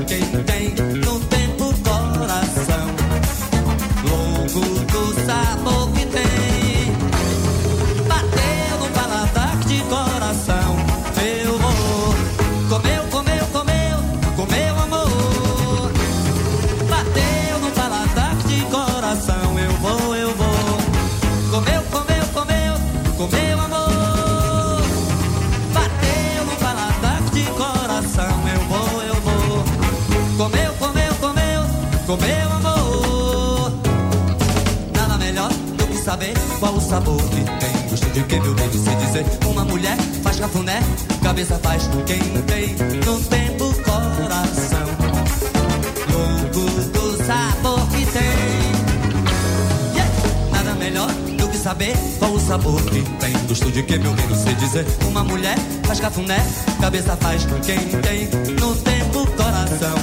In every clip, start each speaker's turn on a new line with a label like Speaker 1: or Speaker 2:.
Speaker 1: quem tem no tempo coração, louco do sabor que tem. Bateu no paladar de coração, eu vou. Comeu, comeu, comeu, comeu amor. Bateu no paladar de coração, eu vou, eu vou. Comeu, comeu, comeu, comeu amor. Bateu no paladar de coração, eu vou, eu vou. Comeu, comeu, comeu, comeu amor. Nada melhor do que saber qual o sabor que tem. Gosto de quem meu bem se dizer. Uma mulher faz cafuné, cabeça faz quem tem no tempo coração, louco do sabor que tem. Yeah! Nada melhor do que saber qual o sabor que tem. Gosto de quem meu bem se dizer. Uma mulher faz cafuné, cabeça faz quem tem no tempo coração,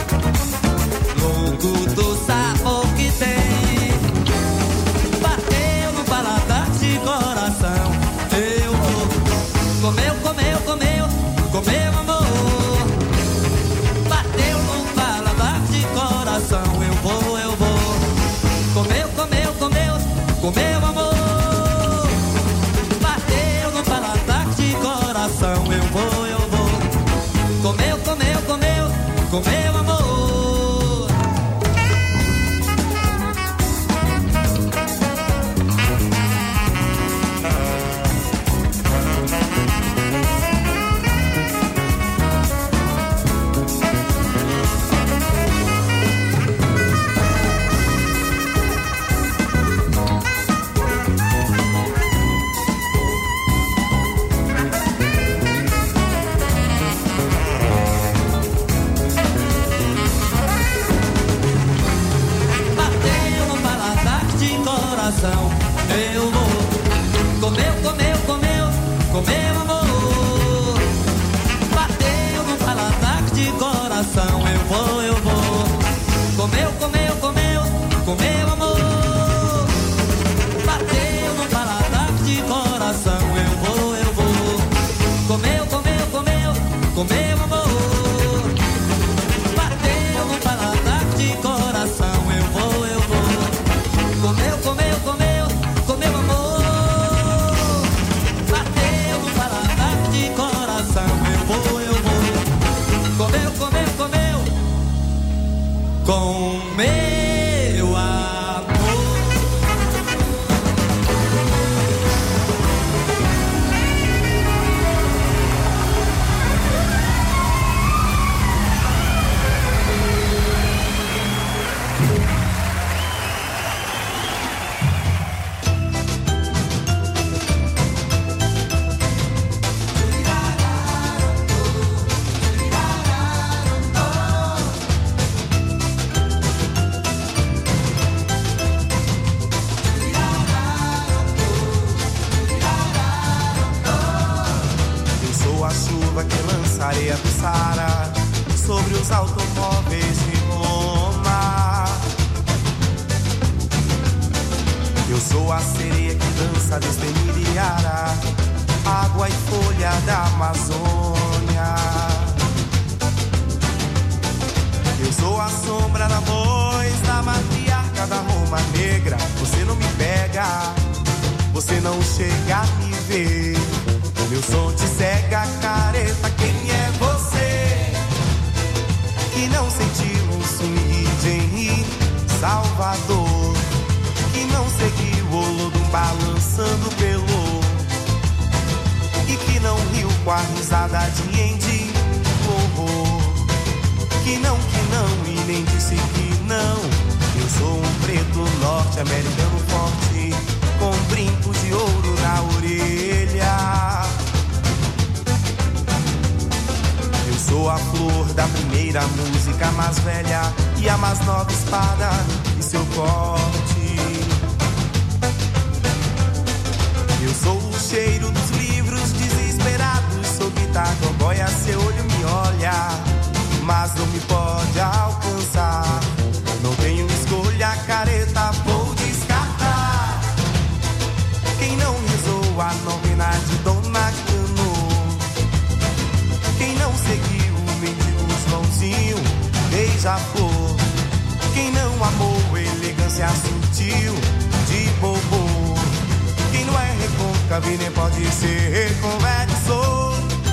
Speaker 1: louco do sabor que tem. Bateu no paladar de coração, eu vou. Comeu, comeu, comeu, comeu amor. Bateu no paladar de coração, eu vou, eu vou. Comeu, comeu, comeu, comeu amor. Bateu no paladar de coração, eu vou, eu vou. Comeu, comeu, comeu, comeu amor. Eu vou. Comeu, comeu, comeu, comeu amor. Bateu no paladar de coração, eu vou, eu vou. Comeu, comeu, comeu, comeu amor. Bateu no paladar de coração, eu vou, eu vou. Comeu, comeu, comeu, comeu amor. Bateu no paladar de coração, eu vou, eu vou. Comeu, comeu, comeu, comeu amor. Bateu no paladar de coração, eu vou, eu vou. Comeu, comeu, comeu, comeu amor.
Speaker 2: Areia do Saara sobre os automóveis de Roma. Eu sou a sereia que dança desde Iriara, água e folha da Amazônia. Eu sou a sombra da voz da matriarca da Roma Negra. Você não me pega, você não chega a me ver. Meu som te cega, careta, quem é você? Que não sentiu um swing de Salvador, que não seguiu o Olodum balançando pelo, e que não riu com a risada de Andy Warhol, que não e nem disse que não. Eu sou um preto norte-americano forte, com brinco de ouro na orelha. Eu sou a flor da primeira música mais velha e a mais nova espada e seu corte. Eu sou o cheiro dos livros desesperados, sou guitarra, boia, seu olho me olha, mas não me pode alcançar. Não tenho escolha, careta, vou descartar. Quem não rezou a novena de Dona Cano, quem não seguiu o mendigo Joãozinho, beija-flor. Quem não amou elegância sutil de bobo. Quem não é recôncavo e nem pode ser convexo.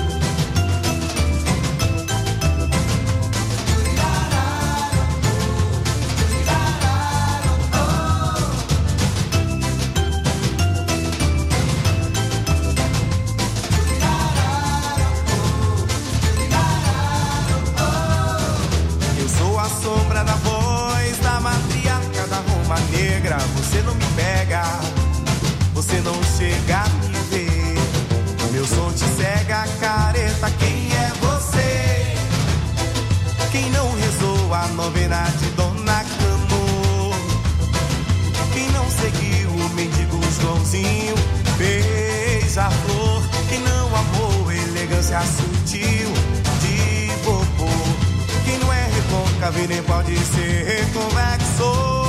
Speaker 2: Sombra da voz da matriarca da Roma Negra. Você não me pega, você não chega a me ver. Meu som te cega, careta, quem é você? Quem não rezou a novena de Dona Cano? Quem não seguiu o mendigo Joãozinho beija-flor? Quem não amou elegância sutil de bobô? Quem não é recôncavo nem pode ser convexo.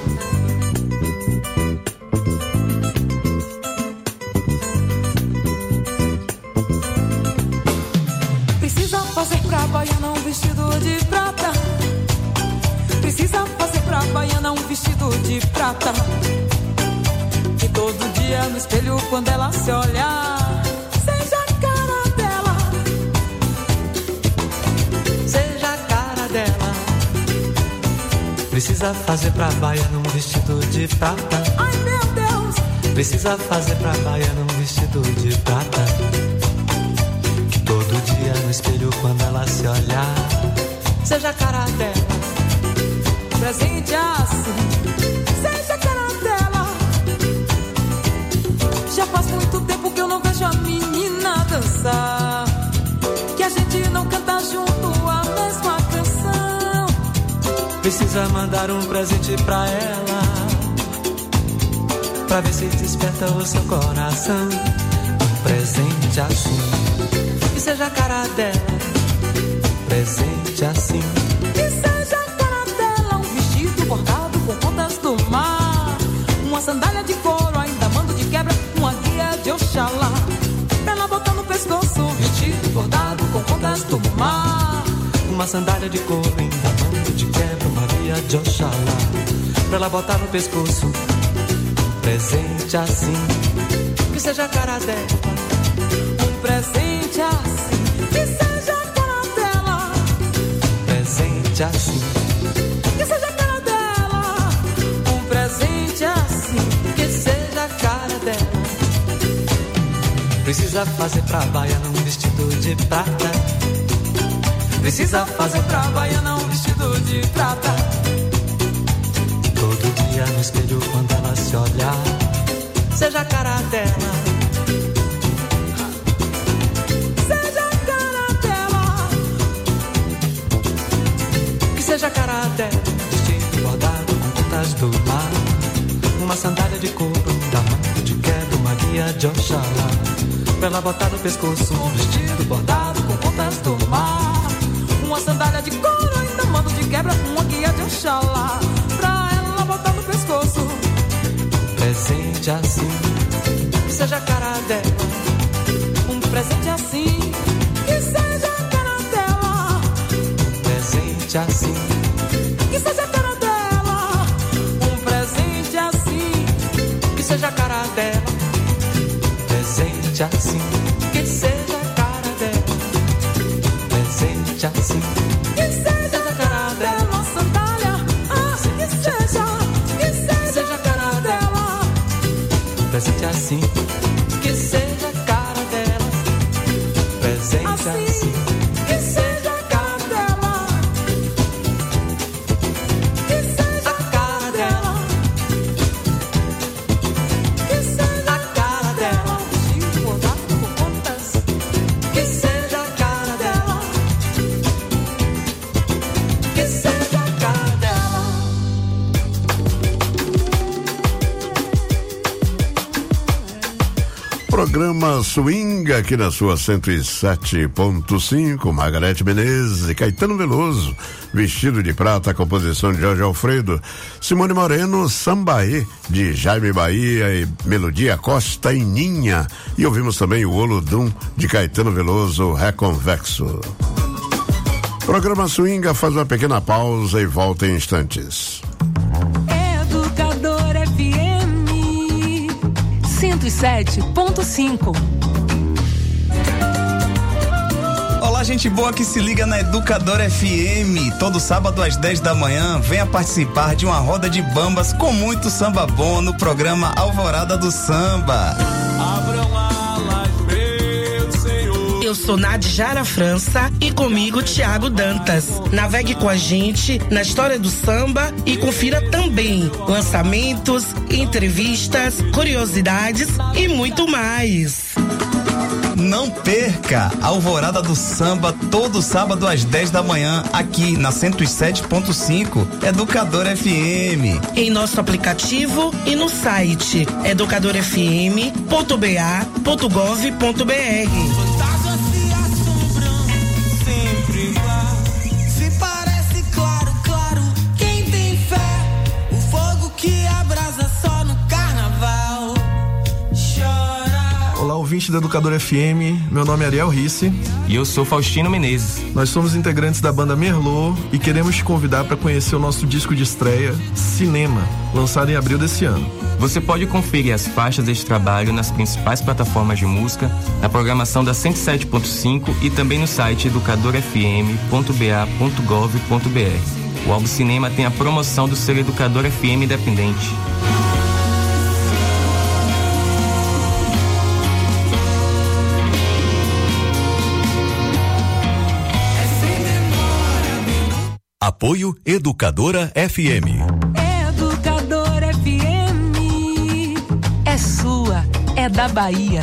Speaker 3: Precisa fazer pra baiana um vestido de prata. Precisa fazer pra baiana um vestido de prata. Que todo dia no espelho quando ela se olhar, seja a cara dela.
Speaker 1: Seja a cara dela. Precisa fazer pra baiana um vestido de prata.
Speaker 3: Ai meu Deus.
Speaker 1: Precisa fazer pra baiana um vestido de prata. Que todo dia no espelho quando ela se olhar, seja a cara dela.
Speaker 3: Presente assim, seja a cara dela. Já faz muito tempo que eu não vejo a menina dançar, que a gente não canta junto a mesma canção.
Speaker 1: Precisa mandar um presente pra ela, pra ver se desperta o seu coração. Um presente assim, que seja a cara dela. Presente assim,
Speaker 3: que seja a cara dela. Um vestido bordado com contas do mar, uma sandália de couro, ainda mando de quebra, uma guia de Oxalá. Pra ela botar no pescoço, um vestido bordado com contas do mar,
Speaker 1: uma sandália de couro, ainda mando de quebra, uma guia de Oxalá. Pra ela botar no pescoço, um presente assim, que seja a cara dela.
Speaker 3: Um presente assim, que seja a cara dela.
Speaker 1: Presente assim,
Speaker 3: que seja a cara dela. Um presente assim,
Speaker 1: que seja a cara dela. Precisa fazer pra baiana um vestido de prata.
Speaker 3: Precisa fazer pra baiana um vestido de prata.
Speaker 1: Todo dia no espelho quando ela se olhar, seja a cara dela.
Speaker 3: Seja a cara dela.
Speaker 1: Que seja a cara dela. Vestido bordado com contas do mar, uma sandália de couro, da mão de quebra, uma guia de Oxalá. Pra ela botar no pescoço,
Speaker 3: um vestido bordado com contas do mar, uma sandália de couro, ainda mando de quebra, uma guia de Oxalá. Pra ela botar no pescoço,
Speaker 1: presente assim,
Speaker 3: que seja a cara dela. Um presente assim, que seja a cara dela.
Speaker 1: Presente assim,
Speaker 3: que seja a cara dela. Um presente assim,
Speaker 1: que seja a cara dela. Presente assim, que seja a cara dela. Presente assim,
Speaker 3: que seja a cara dela. Uma sandália, que seja a cara dela.
Speaker 1: Presente assim, que seja a cara dela. Presente assim,
Speaker 3: que seja a cara dela. Que seja a cara dela. Que seja a cara dela. Vestido bordado com contas,
Speaker 1: que seja a cara dela.
Speaker 3: que seja a cara dela.
Speaker 4: Programa Swing aqui na sua 107.5, Margarete Menezes e Caetano Veloso, Vestido de Prata, composição de Jorge Alfredo, Simone Moreno, Sambaê, de Jaime Bahia e Melodia Costa e Ninha, e ouvimos também o Olodum, de Caetano Veloso, Reconvexo. Programa Swing faz uma pequena pausa e volta em instantes.
Speaker 3: Educador FM 107.5.
Speaker 5: Olá, gente boa que se liga na Educador FM. Todo sábado às 10 da manhã, venha participar de uma roda de bambas com muito samba bom no programa Alvorada do Samba.
Speaker 2: Abram alas, meu Senhor.
Speaker 6: Eu sou Nadjara França e comigo Tiago Dantas. Navegue com a gente na história do samba e confira também lançamentos, entrevistas, curiosidades e muito mais.
Speaker 5: Não perca Alvorada do Samba todo sábado às 10 da manhã aqui na 107.5 Educador FM.
Speaker 6: Em nosso aplicativo e no site educadorfm.ba.gov.br.
Speaker 2: Fantasmas se assombram, sempre igual. Se parece claro, claro, quem tem fé, o fogo que
Speaker 3: que abrasa só no carnaval. Chora.
Speaker 7: Olá, ouvinte da Educadora FM, meu nome é Ariel Risse.
Speaker 8: E eu sou Faustino Menezes.
Speaker 7: Nós somos integrantes da banda Merlot e queremos te convidar para conhecer o nosso disco de estreia, Cinema, lançado em abril desse ano.
Speaker 8: Você pode conferir as faixas deste trabalho nas principais plataformas de música, na programação da 107.5 e também no site educadorfm.ba.gov.br. O álbum Cinema tem a promoção do selo Educador FM Independente.
Speaker 9: Apoio Educadora FM.
Speaker 3: Educadora FM é sua, é da Bahia.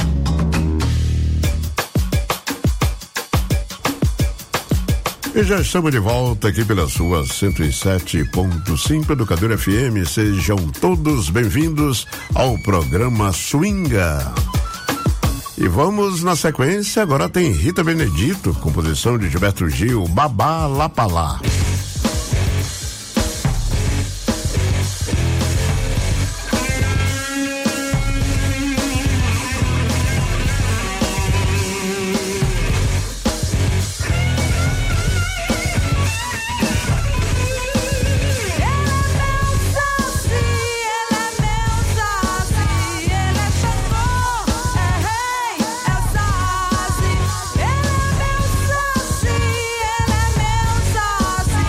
Speaker 4: E já estamos de volta aqui pela sua 107.5 Educadora FM. Sejam todos bem-vindos ao programa Swinga. E vamos na sequência, agora tem Rita Benedito, composição de Gilberto Gil, Babá Lapalá.
Speaker 3: Ele é meu saci,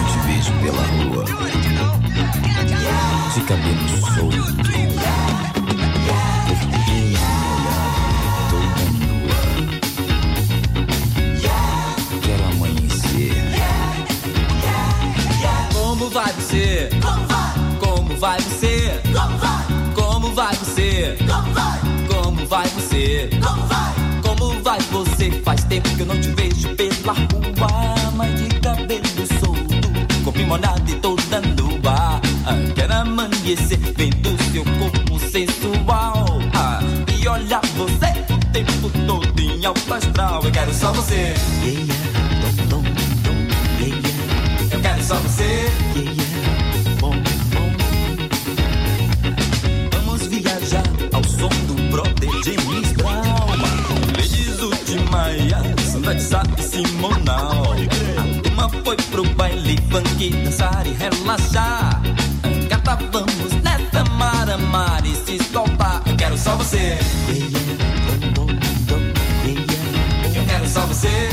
Speaker 10: te vejo pela rua, de cabelo solto, corpinho molhado, toda nua. Quero amanhecer.
Speaker 1: Como vai você? Como vai você? Como vai você? Como vai você? Como vai você? Faz tempo que eu não te vejo pela rua, mas de cabelo solto, corpo molhado e toda nua. Quero amanhecer vendo seu corpo sensual, e olhar você o tempo todo em alto astral. Eu quero só você. Eu quero só você. Vamos viajar ao som do brother James Brown, Ladies Ultimaia, Sandra de Sá e Simonal. A turma foi pro baile funk, dançar e relaxar. Gata, vamos nessa mar e se soltar. Eu quero só você. Eu quero só você.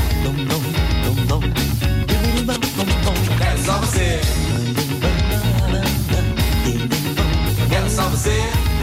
Speaker 1: Eu quero só você. Eu quero só você.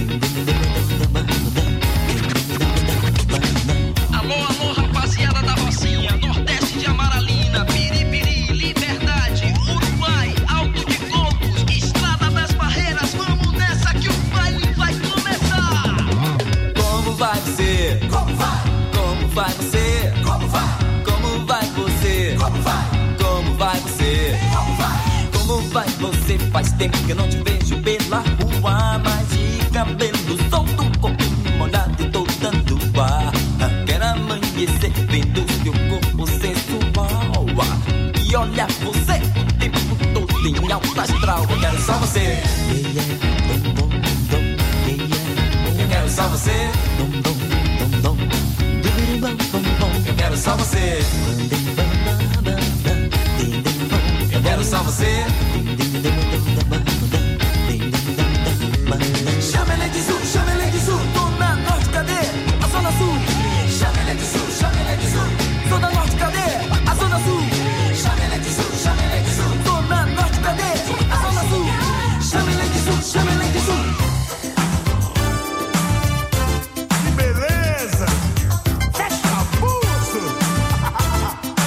Speaker 11: Alô, rapaziada da Rocinha, Nordeste de Amaralina, Piripiri, Liberdade, Uruguai, Alto de Cocos, Estrada das Barreiras. Vamos nessa que o baile vai começar.
Speaker 1: Como vai você? Como vai? Como vai você? Como vai? Como vai você? Como vai? Como vai você? Como vai? Como vai você? Faz tempo que eu não te vejo pela rua, mas de cabelo solto, corpo molhado e toda nua. Quero amanhecer vendo seu corpo sensual, e olhar você o tempo todo em alto astral. Eu quero só você. Eu quero só você. Eu quero só você. Eu quero só você. Chama ele de sul, Zona Norte, cadê? A Zona Sul. Chama ele de sul, Zona Norte, cadê? A Zona Sul. Chama ele de sul, Zona Norte, cadê? A Zona Sul. Chama ele de sul,
Speaker 2: Que beleza! Fecha a bolsa!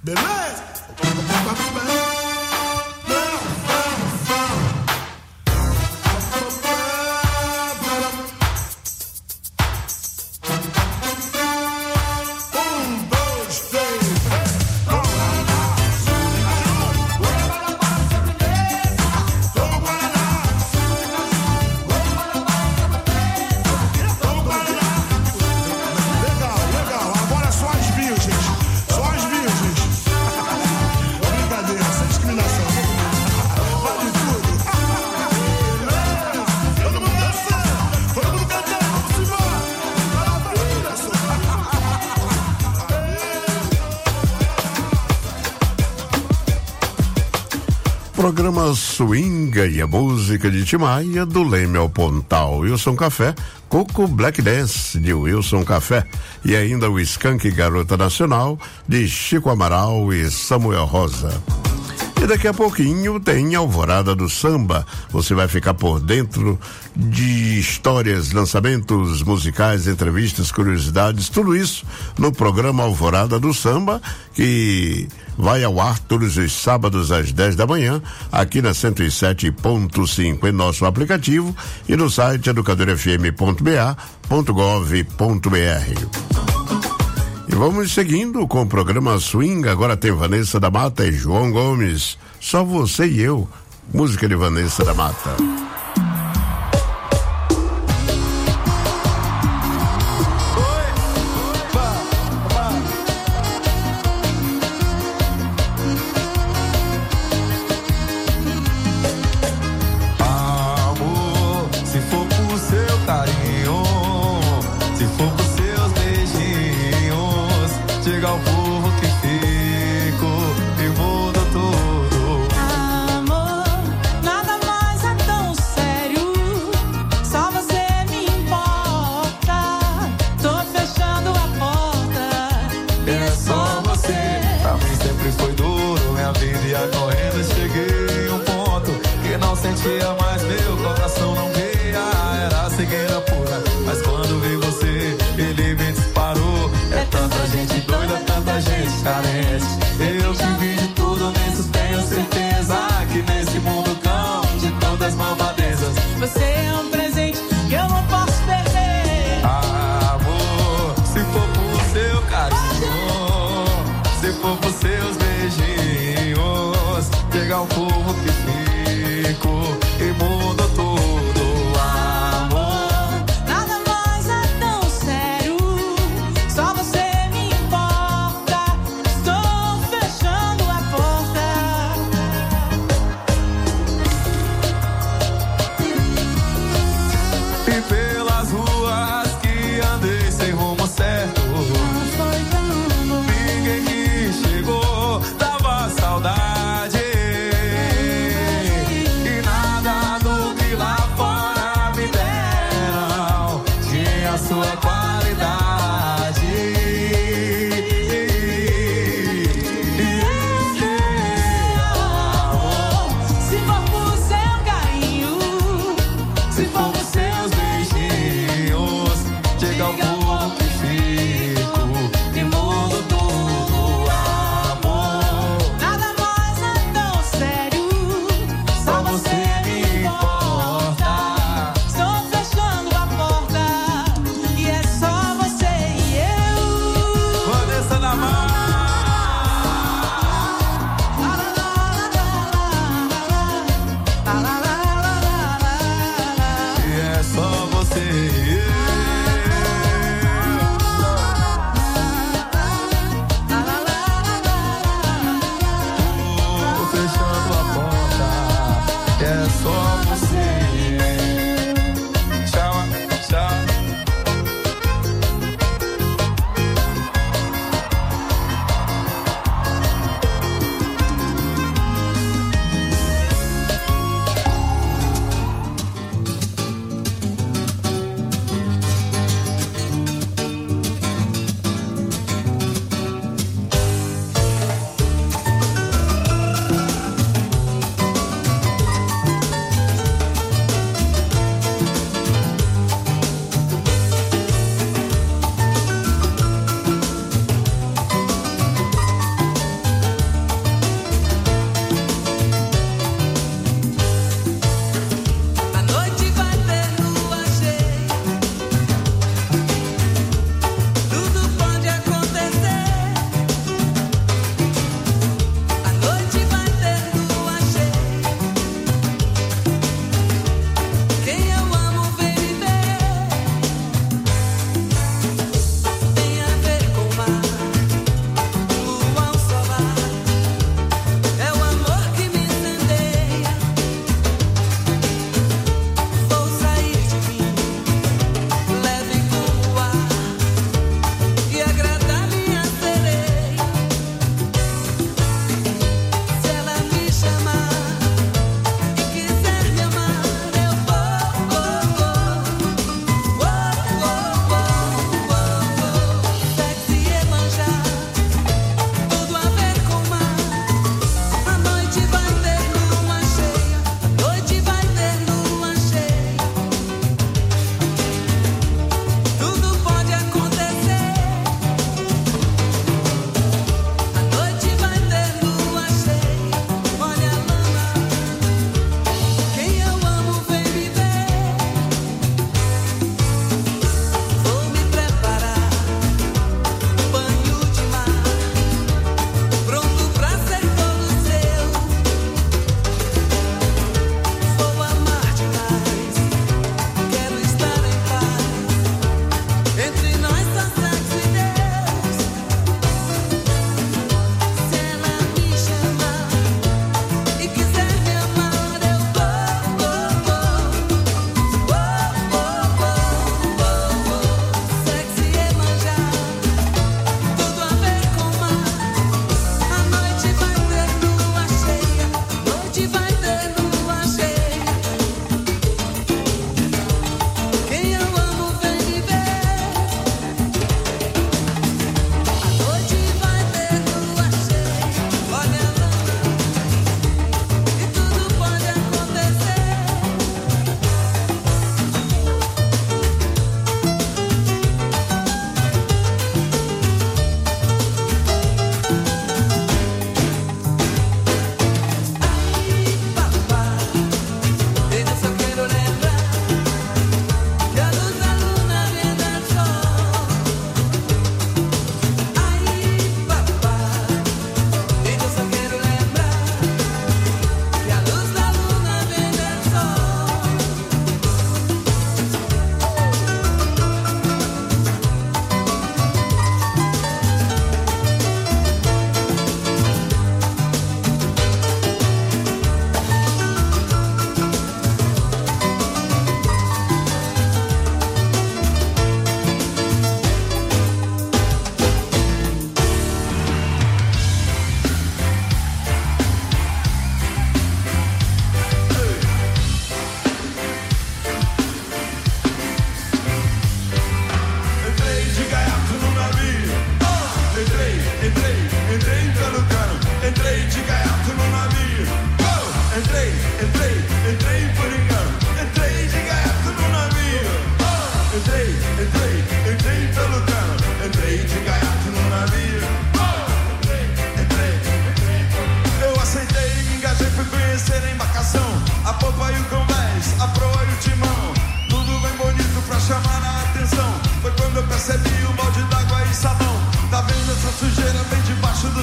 Speaker 12: Beleza?
Speaker 4: Programa Swinga e a música de Timaya do Leme ao Pontal. Wilson Café, Coco Black Dance de Wilson Café e ainda o Skank Garota Nacional de Chico Amaral e Samuel Rosa. E daqui a pouquinho tem Alvorada do Samba. Você vai ficar por dentro de histórias, lançamentos musicais, entrevistas, curiosidades, tudo isso no programa Alvorada do Samba, que vai ao ar todos os sábados às 10 da manhã, aqui na 107.5 em nosso aplicativo e no site educadorfm.ba.gov.br. E vamos seguindo com o programa Swing. Agora tem Vanessa da Mata e João Gomes. Só você e eu. Música de Vanessa da Mata.
Speaker 2: Eu que vi de tudo nisso, tenho certeza que nesse mundo cão de todas malvadezas,
Speaker 3: você é um presente que eu não posso perder.
Speaker 2: Amor, se for por seu carinho, se for por seus beijinhos, chega um povo que fico e muda tudo.
Speaker 3: Amor, nada mais é tão sério, só você me importa. Estou fechando a porta.
Speaker 2: E pelas ruas que andei sem rumo certo, ninguém me chegou.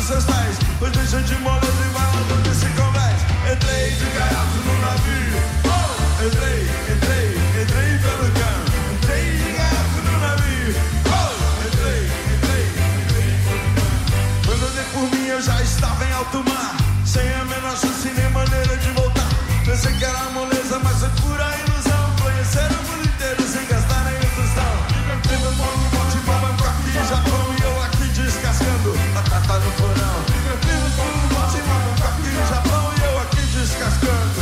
Speaker 2: dos seus pés. Pois deixa de moleza e vai lá dormir sem convés. Entrei de gaiato no navio. Oh! Entrei pelo cano. Entrei de gaiato no navio. Oh! Entrei pelo cano. Quando eu dei por mim eu já estava em alto mar, sem a menor chance nem maneira de voltar. Pensei que era moleza, mas foi pura ilusão. Conhecer o mundo inteiro sem gastar nenhum tostão. Divertido, bom, bote, Bangkok e Japão. E eu aqui descascando batata no porão. Divertido, bom, bote, Bangkok e Japão. E eu aqui descascando.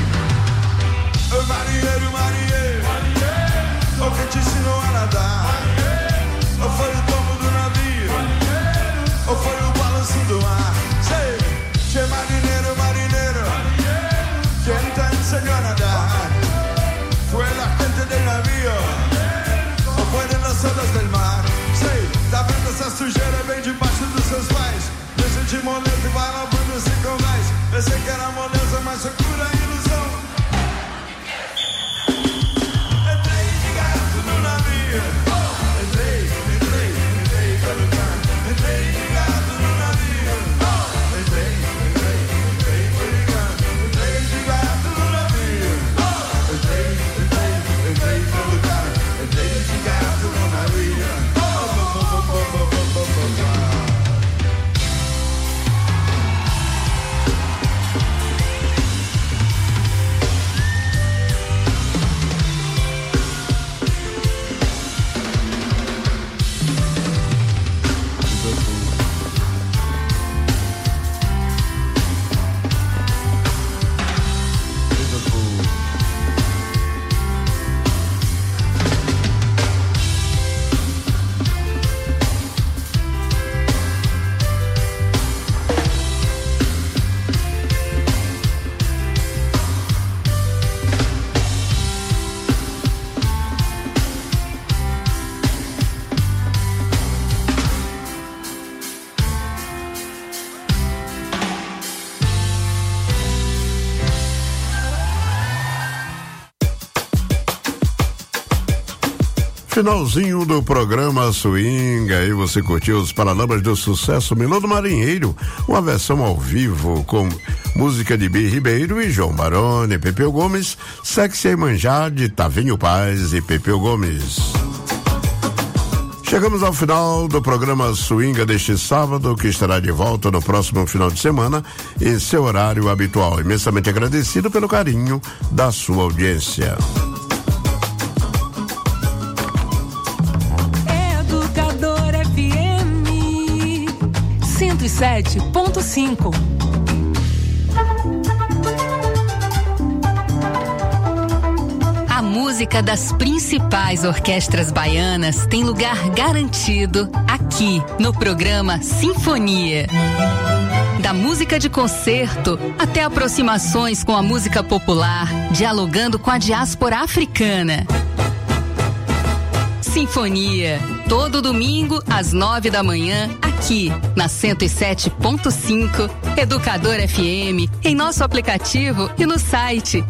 Speaker 2: Ô marinheiro, o que te ensinou a nadar? Ou foi o tombo do navio? Ou foi o balanço do mar? Sei, che marinheiro, quem te enseñó a nadar? Foi la gente del navío? Ou foi de las olas del mar? Sei, tá vendo essa sujeira bem debaixo dos seus pés? Deixa de moleza e vai lá pro sem convés. Pensei que era moleza, mas foi pura ilusão. Entrei de gato no navio. Entrei pelo cano. Entrei de gato no navio. Entrei pelo cano. Entrei de gato no navio. Entrei pelo cano. Entrei de gato no navio.
Speaker 4: Finalzinho do programa Swing, aí você curtiu os Paralamas do Sucesso, Melô do Marinheiro, uma versão ao vivo com música de Bi Ribeiro e João Baroni, Pepeu Gomes, Sexy Manjá de Tavinho Paz e Pepeu Gomes. Chegamos ao final do programa Swinga deste sábado, que estará de volta no próximo final de semana, em seu horário habitual. Imensamente agradecido pelo carinho da sua audiência.
Speaker 3: Educadora FM 107.5.
Speaker 12: A música das principais orquestras baianas tem lugar garantido aqui no programa Sinfonia. Da música de concerto até aproximações com a música popular, dialogando com a diáspora africana. Sinfonia, todo domingo às 9 da manhã, aqui na 107.5 Educador FM, em nosso aplicativo e no site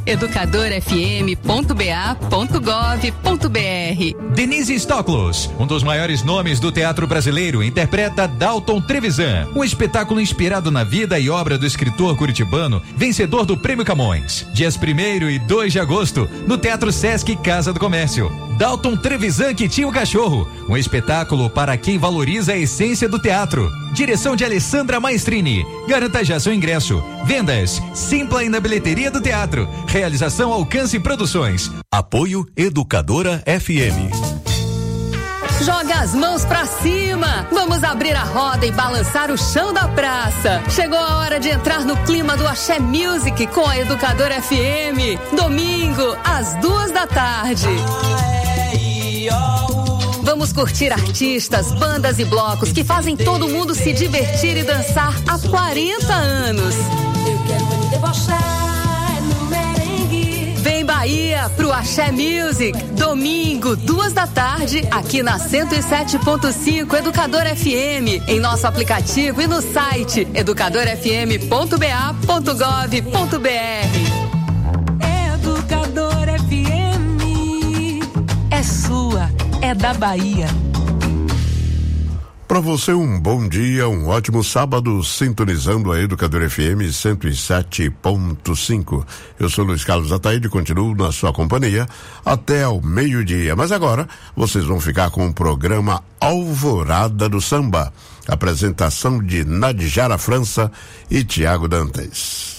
Speaker 12: educadorfm.ba.gov.br.
Speaker 13: Denise Stoklos, um dos maiores nomes do teatro brasileiro, interpreta Dalton Trevisan, um espetáculo inspirado na vida e obra do escritor curitibano, vencedor do Prêmio Camões. Dias 1º e 2 de agosto, no Teatro Sesc Casa do Comércio. Dalton Trevisan que tinha o cachorro, um espetáculo para quem valoriza a essência do teatro. Direção de Alessandra Maestrini. Garanta já seu ingresso. Vendas Simpla e na bilheteria do teatro. Realização Alcance Produções.
Speaker 9: Apoio Educadora FM.
Speaker 12: Joga as mãos pra cima! Vamos abrir a roda e balançar o chão da praça. Chegou a hora de entrar no clima do Axé Music com a Educadora FM. Domingo, às 2 da tarde. Vamos curtir artistas, bandas e blocos que fazem todo mundo se divertir e dançar há 40 anos.
Speaker 3: Eu quero me debochar no merengue.
Speaker 12: Vem Bahia pro Axé Music, domingo, 2 da tarde, aqui na 107.5 Educador FM, em nosso aplicativo e no site educadorfm.ba.gov.br.
Speaker 3: Educador FM é sua, é da Bahia.
Speaker 4: Para você um bom dia, um ótimo sábado, sintonizando a Educadora FM 107.5. Eu sou Luiz Carlos Ataíde e continuo na sua companhia até ao meio-dia. Mas agora vocês vão ficar com o programa Alvorada do Samba. Apresentação de Nadjara França e Tiago Dantas.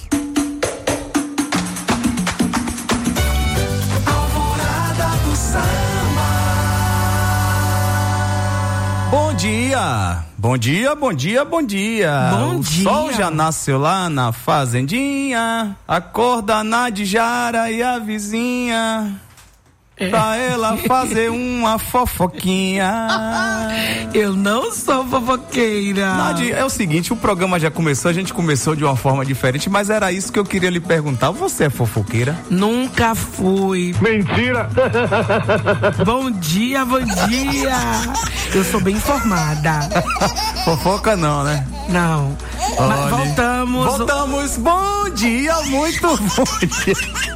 Speaker 5: Bom dia! Bom dia, bom dia, bom dia!
Speaker 6: Bom dia!
Speaker 5: O sol já nasceu lá na fazendinha, acorda Nadjara e a vizinha, pra ela fazer uma fofoquinha.
Speaker 6: Eu não sou fofoqueira.
Speaker 5: Nadi, é o seguinte, o programa já começou, a gente começou de uma forma diferente, mas era isso que eu queria lhe perguntar. Você é fofoqueira?
Speaker 6: Nunca fui.
Speaker 5: Mentira!
Speaker 6: Bom dia, bom dia! Eu sou bem informada.
Speaker 5: Fofoca não, né?
Speaker 6: Não. Mas
Speaker 5: voltamos. Bom dia, muito bom dia.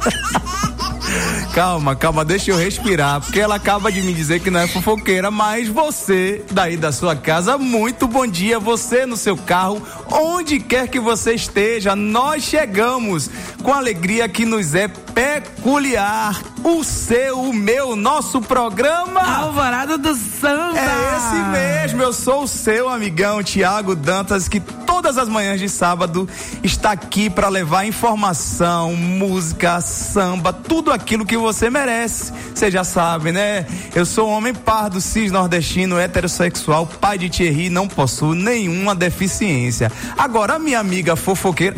Speaker 5: Calma, deixa eu respirar, porque ela acaba de me dizer que não é fofoqueira, mas você, daí da sua casa, muito bom dia, você no seu carro, onde quer que você esteja, nós chegamos com alegria que nos é peculiar, o seu, o meu, nosso programa
Speaker 6: Alvorada do Samba.
Speaker 5: É esse mesmo, eu sou o seu amigão Tiago Dantas, que todas as manhãs de sábado está aqui para levar informação, música, samba, tudo aquilo que você merece. Você já sabe, né? Eu sou um homem pardo, cis nordestino, heterossexual, pai de Thierry, não possuo nenhuma deficiência. Agora a minha amiga fofoqueira,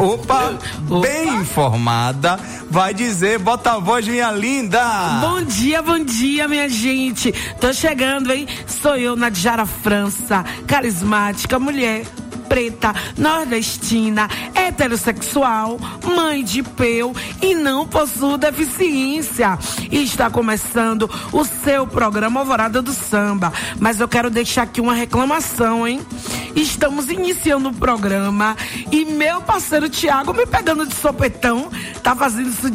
Speaker 5: bem informada, vai dizer, bota a voz, minha linda.
Speaker 6: Bom dia, minha gente. Tô chegando, hein? Sou eu, Nadjara França, carismática, mulher preta, nordestina, heterossexual, mãe de peu e não possuo deficiência. E está começando o seu programa Alvorada do Samba. Mas eu quero deixar aqui uma reclamação, hein? Estamos iniciando o programa e meu parceiro Tiago me pegando de sopetão, tá fazendo isso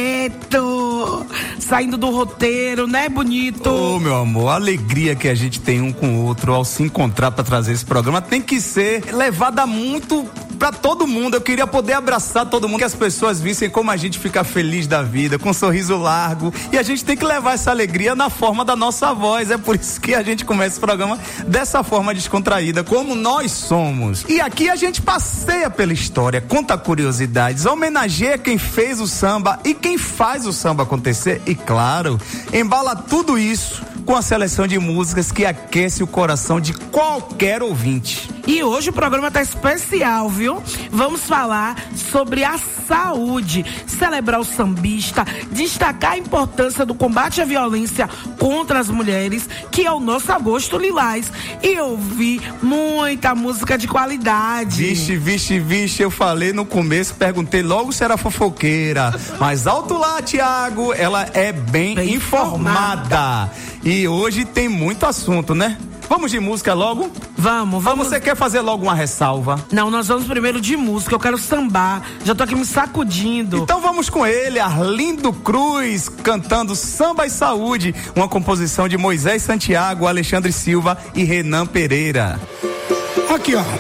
Speaker 6: direto, saindo do roteiro, né, bonito?
Speaker 5: Ô, meu amor, a alegria que a gente tem um com o outro ao se encontrar pra trazer esse programa tem que ser levada muito pra todo mundo. Eu queria poder abraçar todo mundo, que as pessoas vissem como a gente fica feliz da vida, com um sorriso largo, e a gente tem que levar essa alegria na forma da nossa voz. É por isso que a gente começa o programa dessa forma descontraída, como nós somos. E aqui a gente passeia pela história, conta curiosidades, homenageia quem fez o samba e quem faz o samba acontecer, e claro, embala tudo isso com a seleção de músicas que aquece o coração de qualquer ouvinte.
Speaker 6: E hoje o programa tá especial, viu? Vamos falar sobre a saúde, celebrar o sambista, destacar a importância do combate à violência contra as mulheres, que é o nosso agosto lilás, e ouvir muita música de qualidade.
Speaker 5: Vixe, eu falei no começo, perguntei logo se era fofoqueira, mas alto lá, Tiago, ela é bem informada. E hoje tem muito assunto, né? Vamos de música logo?
Speaker 6: Vamos.
Speaker 5: Você quer fazer logo uma ressalva?
Speaker 6: Não, nós vamos primeiro de música, eu quero sambar, já tô aqui me sacudindo.
Speaker 5: Então vamos com ele, Arlindo Cruz, cantando Samba e Saúde, uma composição de Moisés Santiago, Alexandre Silva e Renan Pereira.
Speaker 14: Aqui, ó.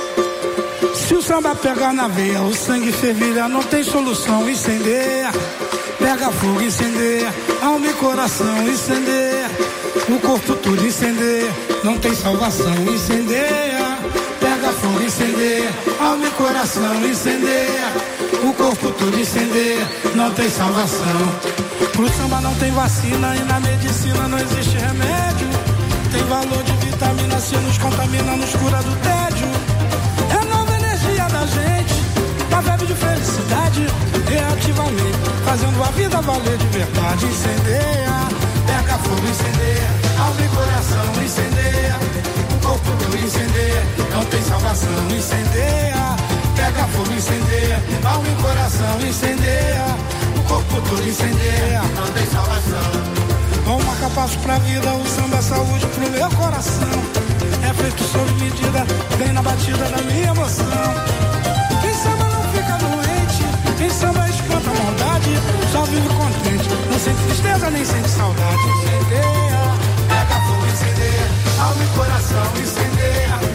Speaker 14: Se o samba pegar na veia, o sangue fervilha, não tem solução, incendeia. Pega fogo, incendeia, alma e coração, incendeia. O corpo tudo incendeia, não tem salvação, incendeia. Pega fogo, incendeia, alma e coração, incendeia. O corpo tudo incendeia, não tem salvação. Pro samba não tem vacina e na medicina não existe remédio. Tem valor de vitamina C, nos contamina, nos cura do tédio. É nova energia da gente, uma vibe de felicidade, reativamente, fazendo a vida valer de verdade. Incendeia, pega fogo, incendeia, alma e coração, incendeia. O corpo todo incendeia, não tem salvação, incendeia. Pega fogo, incendeia, alma e coração, incendeia. O corpo todo incendeia, não tem salvação. Vamos marcar passo pra vida, o samba é saúde pro meu coração. É feito sob medida, bem na batida da minha emoção. Quem samba não fica doente, quem samba espanta a maldade, só vive contente, não sente tristeza nem sente saudade. Incendeia, pega fogo, incendeia, alma e coração, incendeia.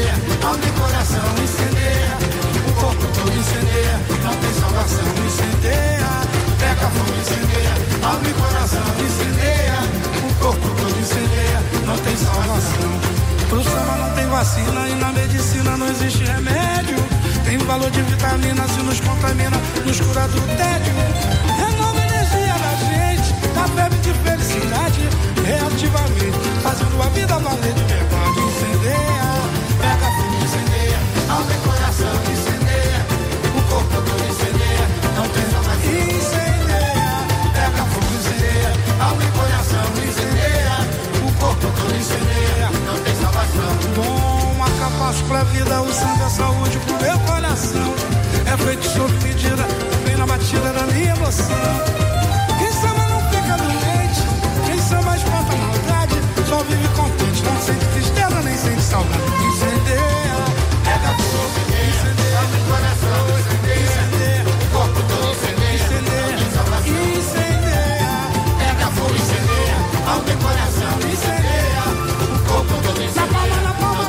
Speaker 14: incendeia, alma e coração incendeia, o corpo todo incendeia, não tem salvação, incendeia, pega fogo, incendeia, alma e coração incendeia, o corpo todo incendeia, não tem salvação. Pro samba não tem vacina e na medicina não existe remédio. Tem valor de vitamina, se nos contamina, nos cura do tédio. Renova a energia da gente, da febre de felicidade, reativamente, fazendo a vida valer de verdade. Incendeia, pega fogo, incendeia, alma e coração incendeia, o corpo todo incendeia, não tem salvação. Incendeia, pega fogo, incendeia, alma e coração incendeia, o corpo todo incendeia, não tem salvação. Bom, acabaço pra vida, o sangue é saúde pro meu coração. É feito sob medida, vem na batida da minha emoção. Quem samba não fica doente, quem samba espanta a maldade, só vive contente, não sente tristeza nem sente saudade. Incendeia, pega fogo, incendeia, alma e coração incendeia, o corpo todo incendeia, incendeia, pega fogo, incendeia, alma e coração incendeia, o corpo todo incendeia. Na palma,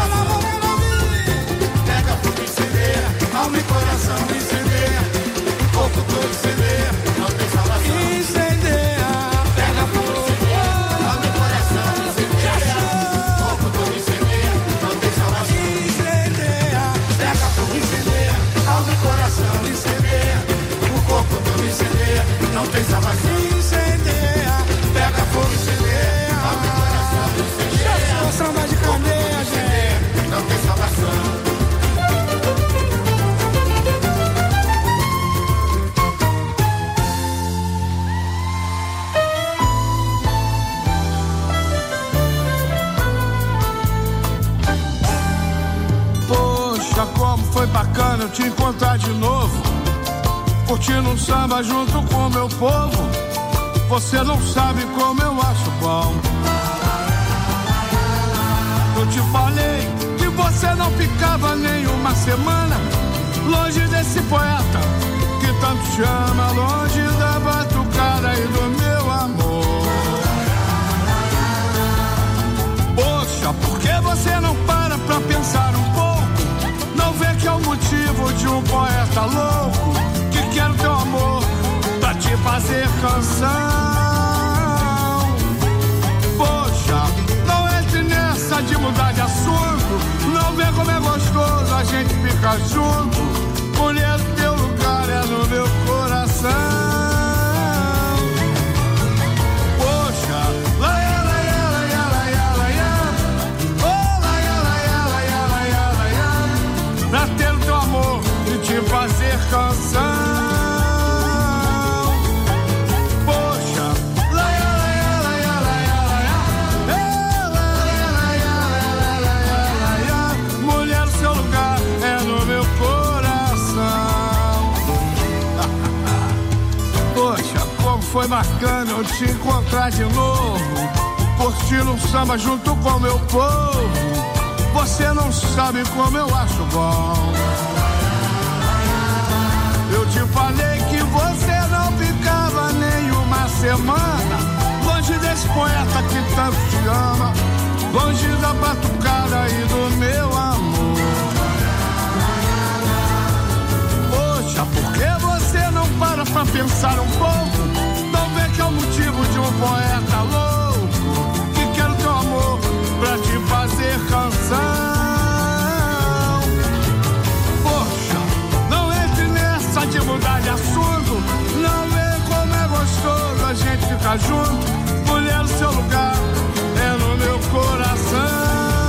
Speaker 14: pega fogo, incendeia, alma e coração incendeia, o corpo todo incendeia, não tem salvação. Incendeia, pega fogo, alma e coração incendeia, o corpo todo incendeia, não tem salvação. Incendeia, pega fogo, incendeia, alma e coração incendeia, o corpo todo incendeia, não tem salvação. Incendeia, pega fogo, incendeia, alma e coração incendeia, samba de cadeia, gente, não tem salvação. Como foi bacana eu te encontrar de novo, curtindo um samba junto com meu povo. Você não sabe como eu acho bom. Eu te falei que você não ficava nem uma semana longe desse poeta que tanto chama, longe da batucada e do meu amor. Poxa, por que você não para pra pensar um pouco? Não vê que é o motivo de um poeta louco que quer o teu amor pra te fazer canção. Poxa, não entre nessa de mudar de assunto. Não vê como é gostoso a gente ficar junto. Mulher, teu lugar é no meu coração. Poxa, lá pra ter o teu amor e te fazer canção. Poxa, mulher, o seu lugar é no meu coração. Poxa, como foi bacana eu te encontrar de novo, curtindo um samba junto com meu povo. Você não sabe como eu acho bom. Eu te falei que você não ficava nem uma semana longe desse poeta que tanto te ama, longe da batucada e do meu amor. Poxa, por que você não para pra pensar um pouco? Não vê que é o motivo de um poeta louco que quer o teu amor pra te fazer canção. Poxa, não entre nessa de mudar de assunto. Não vê como é gostoso a gente ficar junto. Mulher, o seu lugar é no meu coração.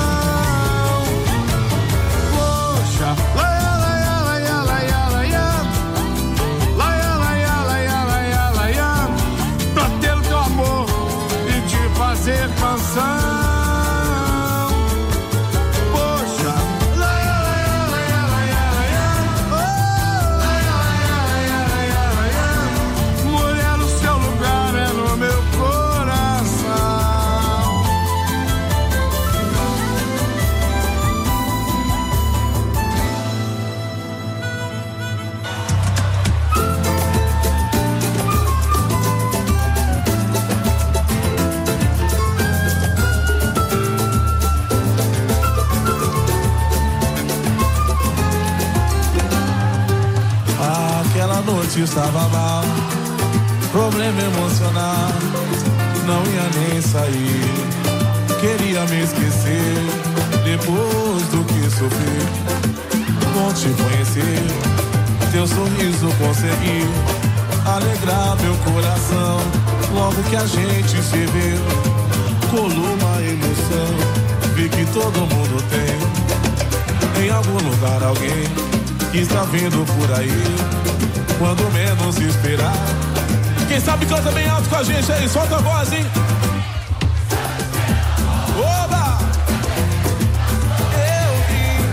Speaker 14: Poxa, pra ter o teu amor e te fazer canção. Mulher, o seu lugar é no meu coração.
Speaker 15: noite estava mal, problema emocional, não ia nem sair. Queria me esquecer, depois do que sofri. Bom te conhecer, teu sorriso consegui alegrar meu coração. Logo que a gente se viu, colou uma emoção. Vi que todo mundo tem, em algum lugar alguém que está vindo por aí, quando menos esperar. Quem sabe canta bem alto com a gente aí, solta a voz, hein? Oba! Eu vim.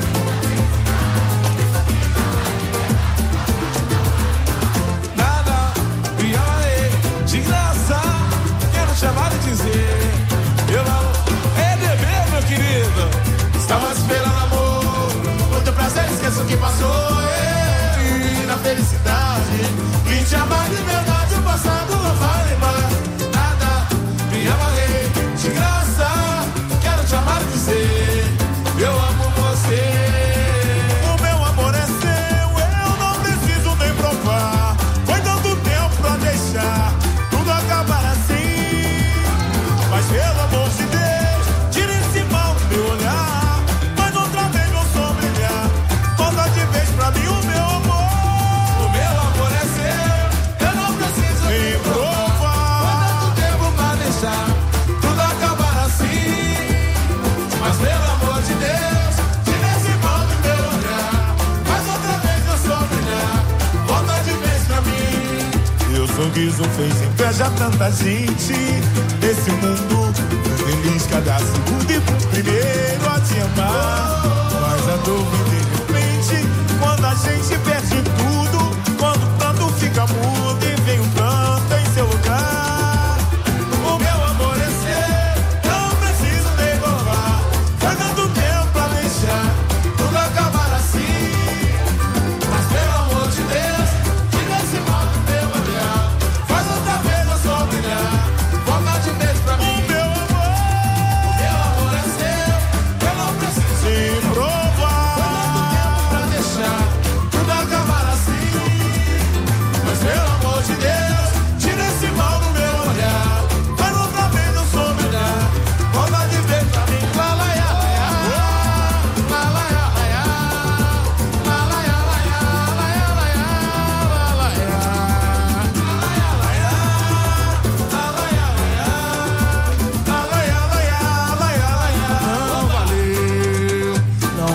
Speaker 15: Nada, me amarrei de graça, quero chamar e dizer, eu amo EDB, meu querido. Estava esperando amor, o teu prazer, esqueça o que passou. E na felicidade, e te amar de verdade, o passado não vale mais nada. Me amarrei de graça, quero te amar e dizer, eu amo você. O meu amor é seu, eu não preciso nem provar. Foi tanto tempo pra deixar tudo acabar assim. Mas pelo amor de Deus, tira esse mal do meu olhar. Mas outra vez meu som brilhar. Conta de vez pra mim o meu amor. O meu amor é seu, eu não preciso nem provar. Foi tanto tempo pra deixar tudo acabar assim. Mas pelo amor de Deus, tira esse mal do meu olhar. Mas outra vez meu som brilhar. Conta de vez pra mim. Meu sorriso fez inveja a tanta gente nesse mundo feliz cada segundo e primeiro a te amar.